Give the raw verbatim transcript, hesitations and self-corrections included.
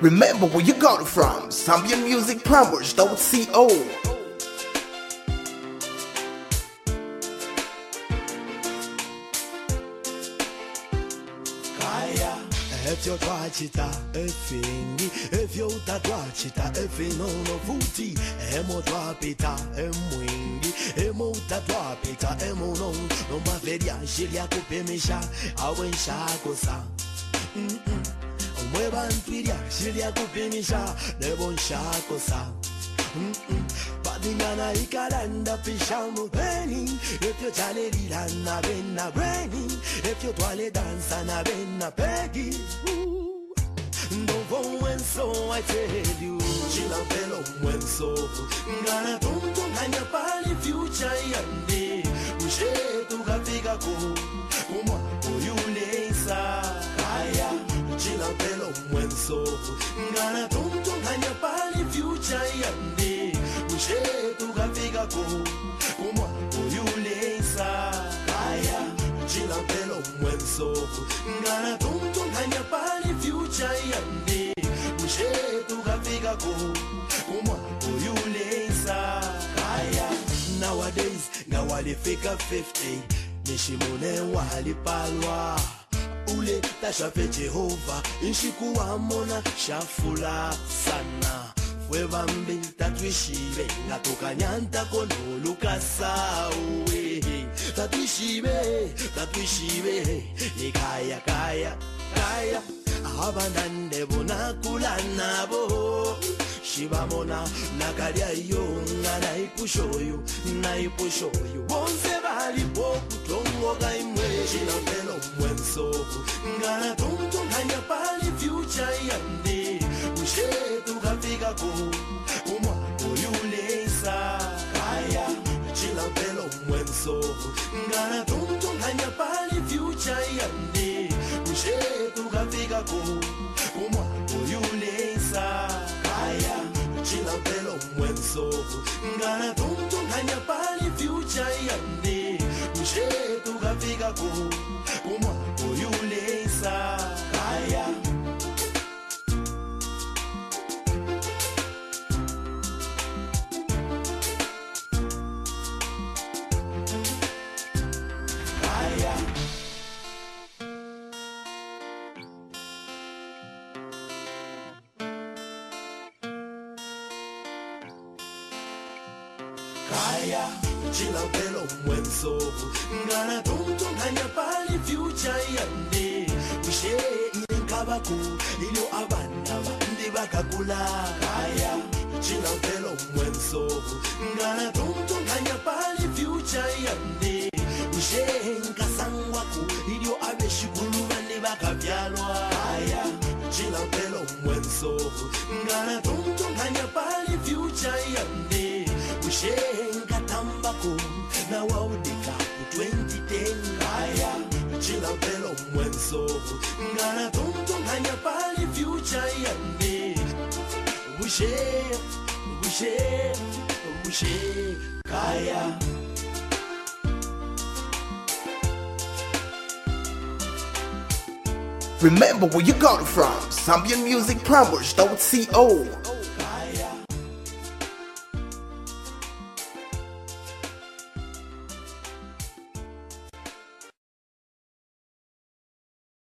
Remember where you got it from. Zambian Music Plumbers dot co. Efyo twachita efini, efyo utatwachita efinono futi, emo twapita emwingi, emo utatwapita emo no, no maveria shilia kupimisha, awensha kosa. Umwe bantwiria shilia kupimisha, nebonsha kosa. Badingana ikalanda pishamu beni, efyo chale lilana bena beni, efyo twale dansa na bena pegi. Don't when so I tell you, chila pelo when so, ngana tonto nganya pali future yande, ushe tukafika ko, umwa uyulesa, aya, chila pelo when so, ngana tonto nganya pali future yande, ushe tukafika ko, umwa uyulesa, aya, chila pelo when so, ngana tonto nganya pali future yande, ushe tukafika ko, umwa uyulesa, aya. Nowadays, ngawalifika fifty, nishimone walipalwa, ule tashafe Jehova, inshikuwa mona shafula sana. Wevambi tatwishibe, natoka nyanta kono lukasa uwe. Tatwishibe, tatwishibe, ikaya kaya, kaya. Abanande bona kula nabo, shibamona nakalia yo, naipushoyo, naipushoyo. Bonse bali boku tongo gaimwe, shilambelo mwenso, ngana tonto nganya pali future yande, ushe tukafika ko, umwa uyulesa, kaya, shilambelo mwenso, ngana tonto nganya pali future yande, ushe tukafika ko, umwa uyulesa, kaya, shilambelo mwenso, ngana tonto nganya pali future yande, ushe tukafika ko, umwa uyulesa, kaya. Kaya, chila pelo mwenso, ngana tonto nganya pali future yande, ushe ilenkabaku, ilio abanda bandi bakakula. Kaya, chila pelo mwenso, ngana tonto nganya pali future yande, ushe nkasangwaku, ilio abeshikulu bandi bakavyalwa. Kaya, chila pelo mwenso, ngana tonto nganya pali future yande, ushe nkatambako na waudika ku twenty ten. Aya, chila pelo mwenso, ngana tonto nganya pali future yande, ushe, ushe, ushe, kaya. Remember where you got it from. Zambian Music Plumbers dot co.